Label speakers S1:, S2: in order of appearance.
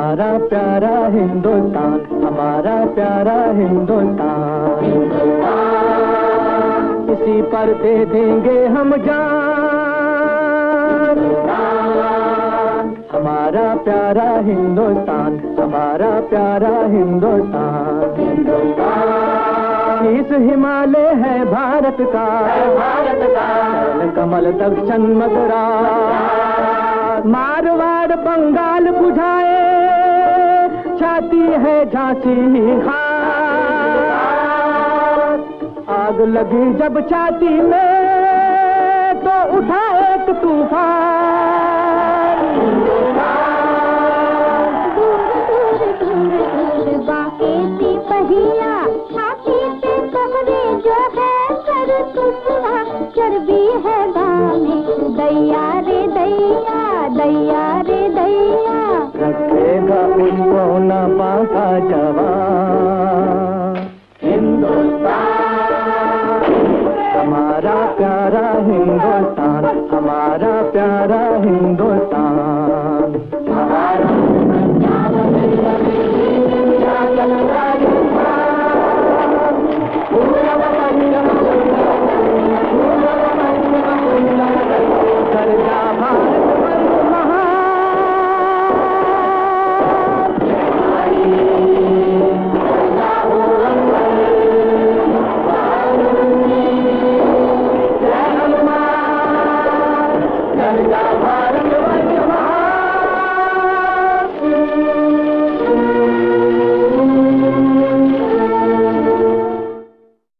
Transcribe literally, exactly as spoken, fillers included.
S1: हमारा प्यारा हिंदुस्तान, हमारा प्यारा हिंदुस्तान, इसी पर दे देंगे हम जान। हमारा प्यारा हिंदुस्तान, हमारा प्यारा हिंदुस्तान, इस हिमालय है भारत का, भारत का कमल दक्षिण मदरा, मारवाड़ बंगाल बुझाए छाती है झांसी खास। आग लगी जब छाती में तो उठा एक तूफान।
S2: बाकी पहिया छाती पे कमरे जो है कर तुझा, चर्बी है दाने दैया रे दैया, दैया रे दैया,
S1: रखेगा उसको न बाका जवान। हिंदुस्तान हमारा प्यारा हिंदुस्तान, हमारा प्यारा हिंदुस्तान।